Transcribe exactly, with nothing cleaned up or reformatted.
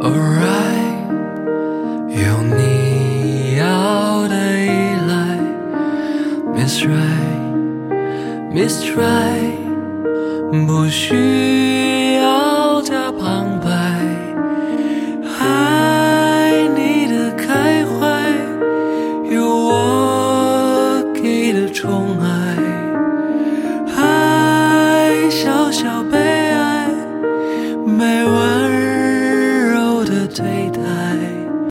Alright， 有你要的依赖 Miss Right， Miss Right， 不需要